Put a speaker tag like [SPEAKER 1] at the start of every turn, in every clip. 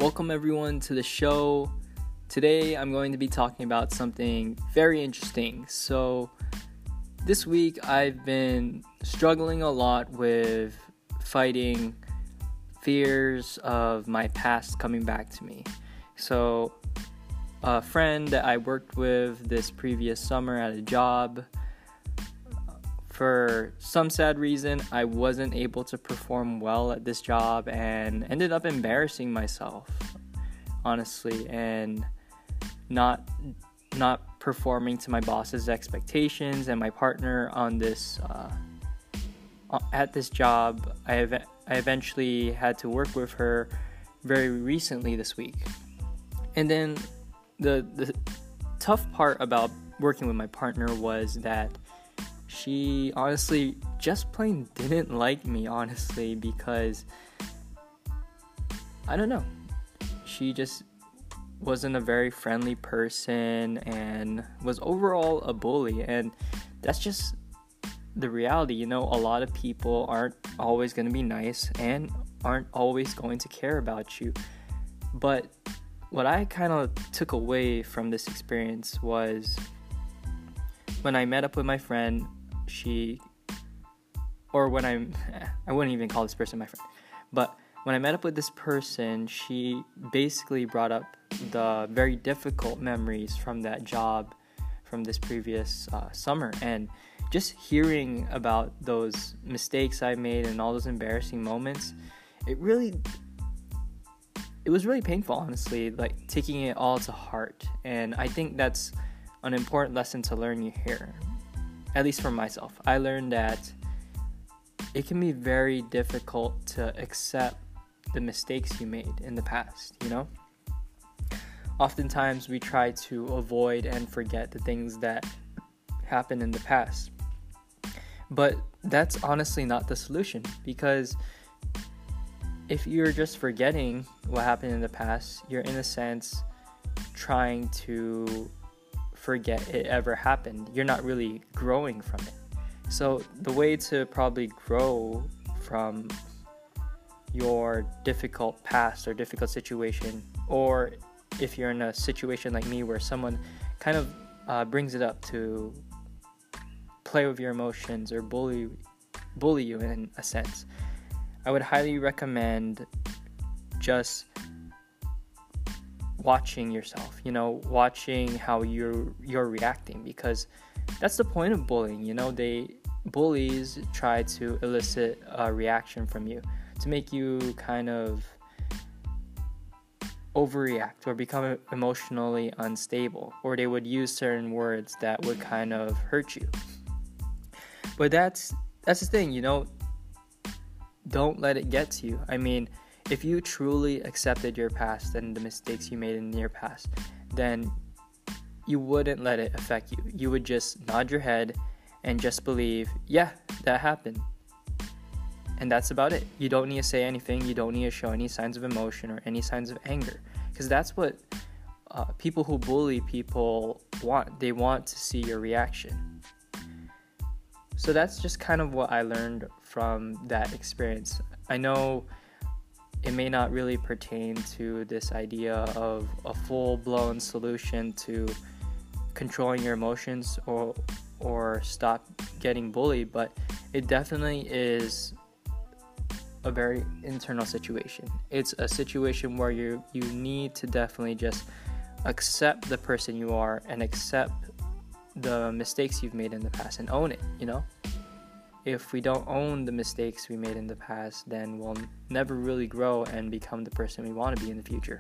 [SPEAKER 1] Welcome everyone to the show. Today I'm going to be talking about something very interesting. So this week I've been struggling a lot with fighting fears of my past coming back to me. So a friend that I worked with this previous summer at a job, for some sad reason, I wasn't able to perform well at this job and ended up embarrassing myself, honestly, and not performing to my boss's expectations and my partner on this at this job. I eventually had to work with her very recently this week. And then the tough part about working with my partner was that she honestly just plain didn't like me, honestly, because I don't know. She just wasn't a very friendly person and was overall a bully, and that's just the reality. A lot of people aren't always going to be nice and aren't always going to care about you. But what I kind of took away from this experience was when I met up with my friend, I wouldn't even call this person my friend, but when I met up with this person, she basically brought up the very difficult memories from that job from this previous summer, and just hearing about those mistakes I made and all those embarrassing moments, it was really painful, honestly, like taking it all to heart. And I think that's an important lesson to learn here. At least for myself, I learned that it can be very difficult to accept the mistakes you made in the past, Oftentimes we try to avoid and forget the things that happened in the past. But that's honestly not the solution, because if you're just forgetting what happened in the past, you're in a sense trying to forget it ever happened. You're not really growing from it. So the way to probably grow from your difficult past or difficult situation, or if you're in a situation like me where someone kind of brings it up to play with your emotions or bully you in a sense, I would highly recommend just watching yourself, watching how you're reacting, because that's the point of bullying. Bullies try to elicit a reaction from you to make you kind of overreact or become emotionally unstable, or they would use certain words that would kind of hurt you. But that's the thing, don't let it get to you. I mean, if you truly accepted your past and the mistakes you made in your past, then you wouldn't let it affect you. You would just nod your head and just believe, yeah, that happened. And that's about it. You don't need to say anything. You don't need to show any signs of emotion or any signs of anger, because that's what people who bully people want. They want to see your reaction. So that's just kind of what I learned from that experience. I know it may not really pertain to this idea of a full-blown solution to controlling your emotions or stop getting bullied, but it definitely is a very internal situation. It's a situation where you need to definitely just accept the person you are and accept the mistakes you've made in the past and own it, If we don't own the mistakes we made in the past, then we'll never really grow and become the person we want to be in the future.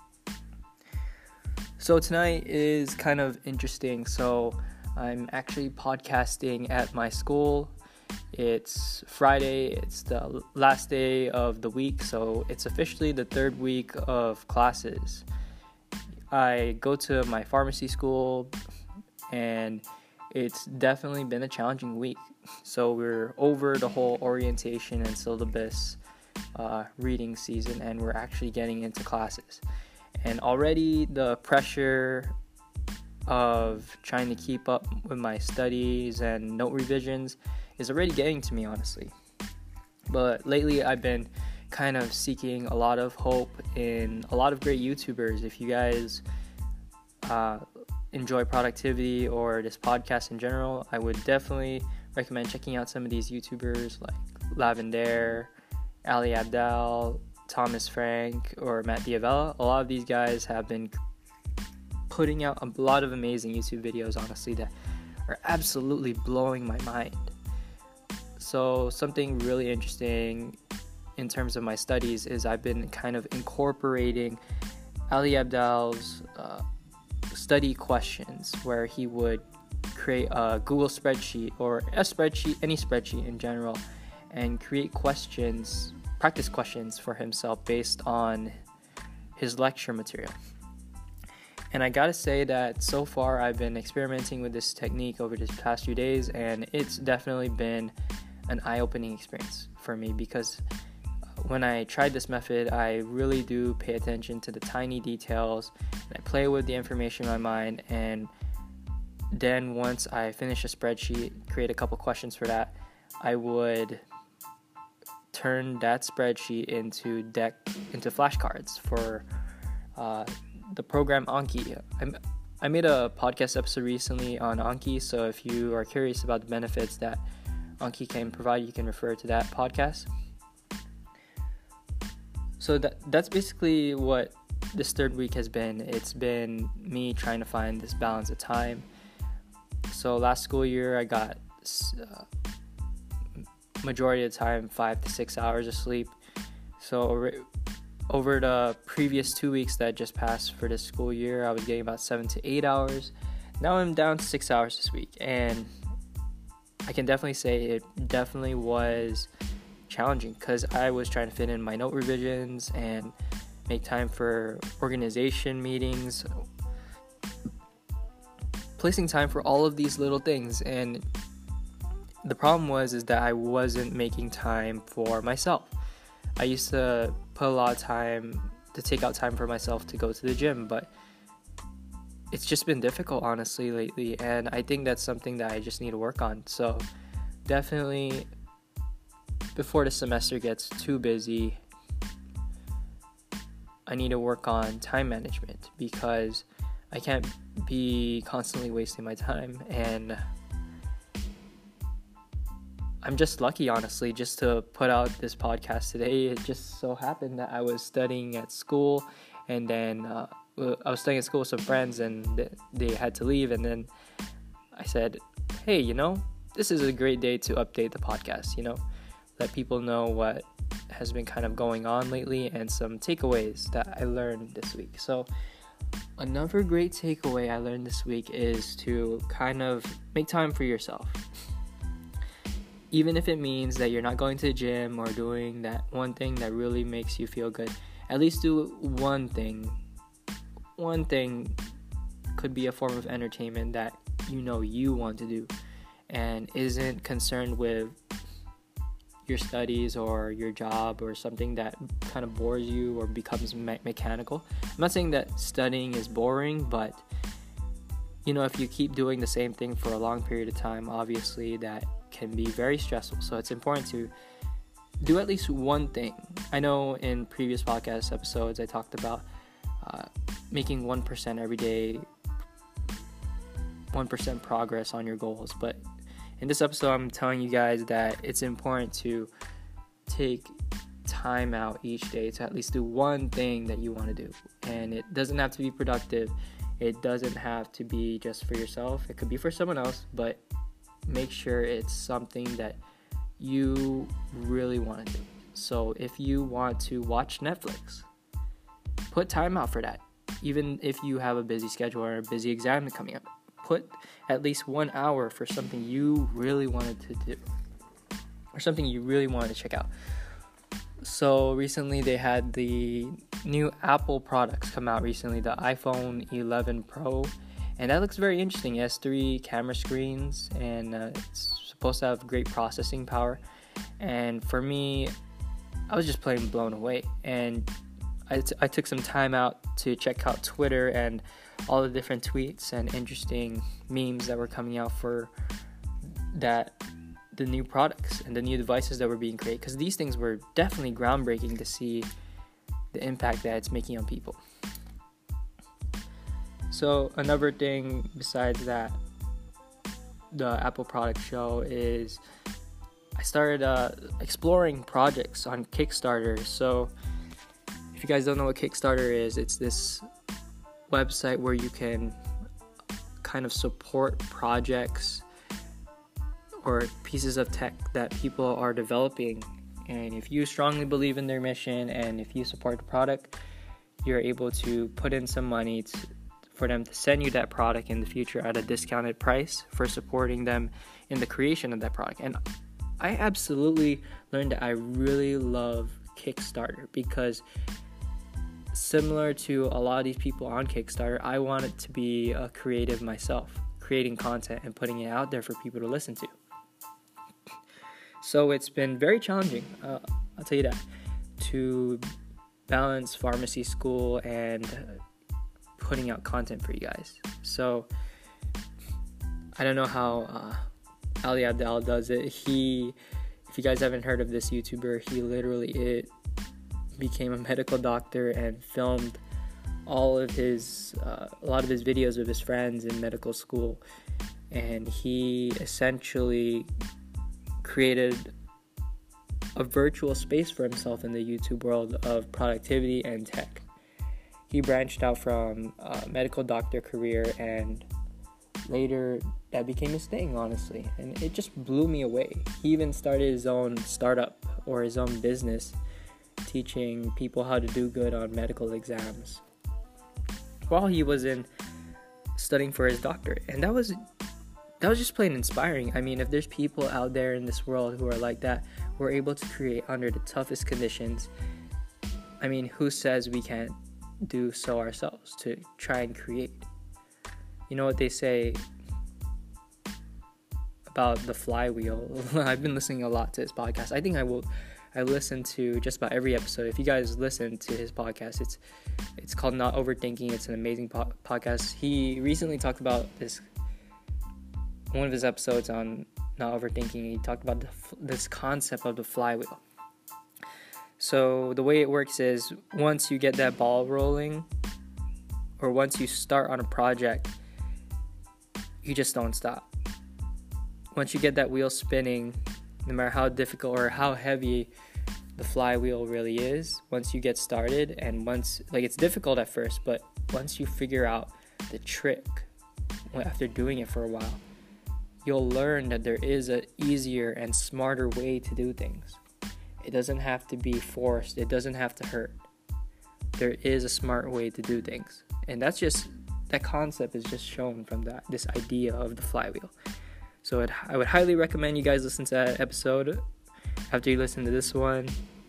[SPEAKER 1] So tonight is kind of interesting. So I'm actually podcasting at my school. It's Friday. It's the last day of the week. So it's officially the third week of classes. I go to my pharmacy school, and it's definitely been a challenging week. So we're over the whole orientation and syllabus reading season, and we're actually getting into classes. And already the pressure of trying to keep up with my studies and note revisions is already getting to me, honestly. But lately I've been kind of seeking a lot of hope in a lot of great YouTubers. If you guys enjoy productivity or this podcast in general, I would definitely recommend checking out some of these YouTubers like Lavender, Ali Abdaal, Thomas Frank, or Matt Diavella. A lot of these guys have been putting out a lot of amazing YouTube videos, honestly, that are absolutely blowing my mind. So something really interesting in terms of my studies is I've been kind of incorporating Ali Abdaal's study questions, where he would create a Google spreadsheet or a spreadsheet, any spreadsheet in general, and create questions, practice questions for himself based on his lecture material. And I gotta say that so far I've been experimenting with this technique over the past few days, and it's definitely been an eye-opening experience for me, because when I tried this method, I really do pay attention to the tiny details, and I play with the information in my mind, and then once I finish a spreadsheet, create a couple questions for that, I would turn that spreadsheet into flashcards for the program Anki. I made a podcast episode recently on Anki, so if you are curious about the benefits that Anki can provide, you can refer to that podcast. So that's basically what this third week has been. It's been me trying to find this balance of time. So last school year, I got majority of the time 5 to 6 hours of sleep. So over the previous 2 weeks that just passed for this school year, I was getting about 7 to 8 hours. Now I'm down to 6 hours this week, and I can definitely say it definitely was challenging, because I was trying to fit in my note revisions and make time for organization meetings, placing time for all of these little things. And the problem is that I wasn't making time for myself. I used to put a lot of time to take out time for myself to go to the gym, but it's just been difficult, honestly, lately, and I think that's something that I just need to work on. So definitely, before the semester gets too busy, I need to work on time management, because I can't be constantly wasting my time. And I'm just lucky, honestly, just to put out this podcast today. It just so happened that I was studying at school, and then I was studying at school with some friends, and they had to leave, and then I said, hey, this is a great day to update the podcast, let people know what has been kind of going on lately and some takeaways that I learned this week. So another great takeaway I learned this week is to kind of make time for yourself. Even if it means that you're not going to the gym or doing that one thing that really makes you feel good, at least do one thing. One thing could be a form of entertainment that you want to do and isn't concerned with your studies or your job or something that kind of bores you or becomes mechanical. I'm not saying that studying is boring, but if you keep doing the same thing for a long period of time, obviously that can be very stressful. So it's important to do at least one thing. I know in previous podcast episodes I talked about making 1% every day, 1% progress on your goals, but in this episode, I'm telling you guys that it's important to take time out each day to at least do one thing that you want to do. And it doesn't have to be productive. It doesn't have to be just for yourself. It could be for someone else, but make sure it's something that you really want to do. So if you want to watch Netflix, put time out for that. Even if you have a busy schedule or a busy exam coming up, put at least 1 hour for something you really wanted to do or something you really wanted to check out. So recently they had the new Apple products come out recently, the iPhone 11 Pro, and that looks very interesting. It has 3 camera screens, and it's supposed to have great processing power. And for me, I was just plain blown away, and I took some time out to check out Twitter and all the different tweets and interesting memes that were coming out for that the new products and the new devices that were being created, because these things were definitely groundbreaking to see the impact that it's making on people. So another thing besides that, the Apple product show, is I started exploring projects on Kickstarter. So if you guys don't know what Kickstarter is, it's this website where you can kind of support projects or pieces of tech that people are developing. And if you strongly believe in their mission and if you support the product, you're able to put in some money for them to send you that product in the future at a discounted price for supporting them in the creation of that product. And I absolutely learned that I really love Kickstarter, because similar to a lot of these people on Kickstarter, I wanted to be a creative myself, creating content and putting it out there for people to listen to. So it's been very challenging, I'll tell you that, to balance pharmacy school and putting out content for you guys. So I don't know how Ali Abdaal does it. If you guys haven't heard of this YouTuber, he literally became a medical doctor and filmed a lot of his videos of his friends in medical school, and he essentially created a virtual space for himself in the YouTube world of productivity and tech. He branched out from a medical doctor career, and later that became his thing, honestly, and it just blew me away. He even started his own startup or his own business teaching people how to do good on medical exams while he was studying for his doctorate. And that was just plain inspiring. I mean, if there's people out there in this world who are like that, who are able to create under the toughest conditions, I mean, who says we can't do so ourselves to try and create? You know what they say about the flywheel? I've been listening a lot to his podcast. I think I listen to just about every episode. If you guys listen to his podcast, it's called Not Overthinking. It's an amazing podcast. He recently talked about one of his episodes on Not Overthinking. He talked about this concept of the flywheel. So the way it works is, once you get that ball rolling, or once you start on a project, you just don't stop. Once you get that wheel spinning, no matter how difficult or how heavy the flywheel really is, once you get started, and it's difficult at first, but once you figure out the trick after doing it for a while, you'll learn that there is an easier and smarter way to do things. It doesn't have to be forced. It doesn't have to hurt. There is a smart way to do things. And that concept is just shown from this idea of the flywheel. So I would highly recommend you guys listen to that episode after you listen to this one.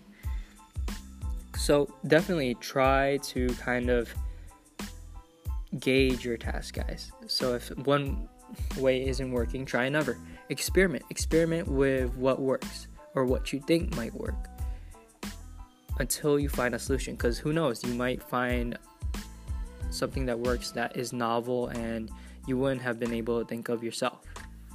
[SPEAKER 1] So definitely try to kind of gauge your task, guys. So if one way isn't working, try another. Experiment with what works or what you think might work until you find a solution, because who knows, you might find something that works that is novel and you wouldn't have been able to think of yourself.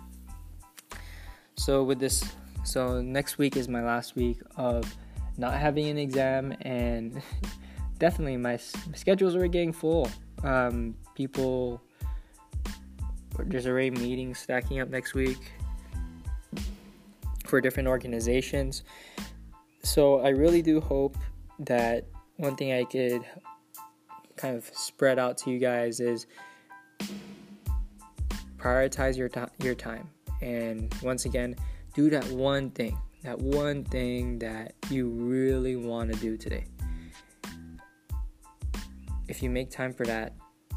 [SPEAKER 1] So next week is my last week of not having an exam, and definitely my schedules are getting full. There's already meetings stacking up next week for different organizations. So I really do hope that one thing I could kind of spread out to you guys is prioritize your time. And once again, do that one thing that you really want to do today. If you make time for that,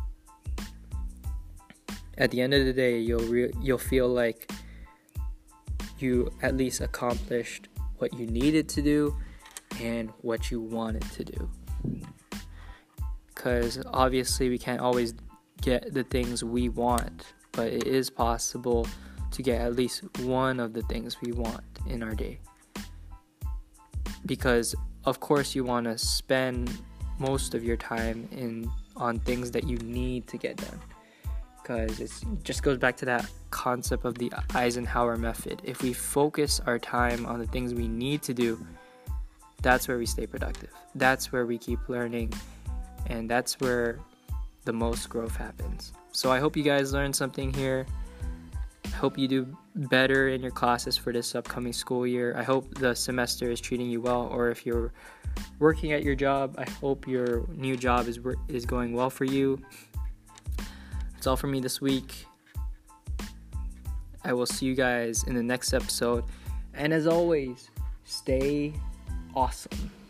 [SPEAKER 1] at the end of the day, you'll feel like you at least accomplished what you needed to do and what you wanted to do. Because obviously we can't always get the things we want, but it is possible to get at least one of the things we want in our day. Because of course you want to spend most of your time on things that you need to get done. because it just goes back to that concept of the Eisenhower method. If we focus our time on the things we need to do, that's where we stay productive. That's where we keep learning, and that's where the most growth happens. So I hope you guys learned something here. I hope you do better in your classes for this upcoming school year. I hope the semester is treating you well, or if you're working at your job, I hope your new job is going well for you. That's all for me this week. I will see you guys in the next episode. And as always, stay awesome.